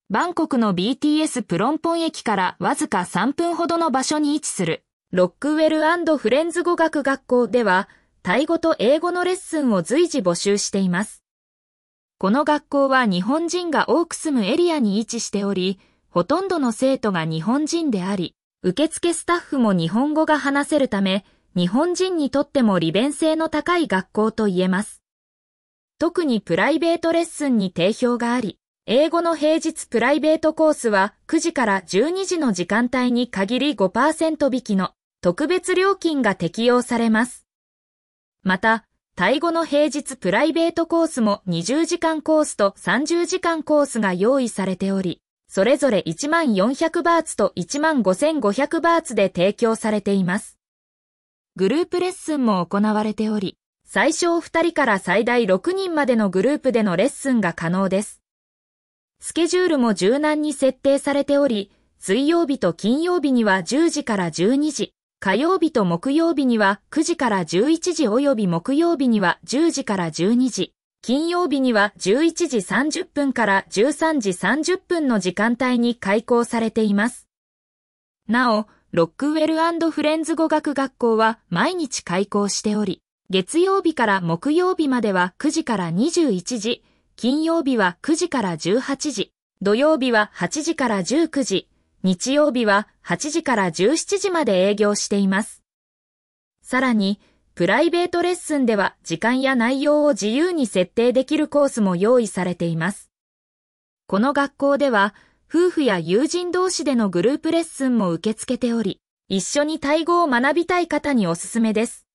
バンコクの BTS プロンポン駅からわずか3分ほどの場所に位置するロックウェル&フレンズ語学学校では、タイ語と英語のレッスンを随時募集しています。この学校は日本人が多く住むエリアに位置しており、ほとんどの生徒が日本人であり、受付スタッフも日本語が話せるため、日本人にとっても利便性の高い学校と言えます。特にプライベートレッスンに定評があり、英語の平日プライベートコースは9時から12時の時間帯に限り 5% 引きの特別料金が適用されます。また、タイ語の平日プライベートコースも20時間コースと30時間コースが用意されており、それぞれ1400バーツと15500バーツで提供されています。グループレッスンも行われており、最小2人から最大6人までのグループでのレッスンが可能です。スケジュールも柔軟に設定されており、水曜日と金曜日には10時から12時、火曜日と木曜日には9時から11時および木曜日には10時から12時、金曜日には11時30分から13時30分の時間帯に開講されています。なお、ロックウェル&フレンズ語学学校は毎日開講しており、月曜日から木曜日までは9時から21時、金曜日は9時から18時、土曜日は8時から19時、日曜日は8時から17時まで営業しています。さらに、プライベートレッスンでは時間や内容を自由に設定できるコースも用意されています。この学校では、夫婦や友人同士でのグループレッスンも受け付けており、一緒にタイ語を学びたい方におすすめです。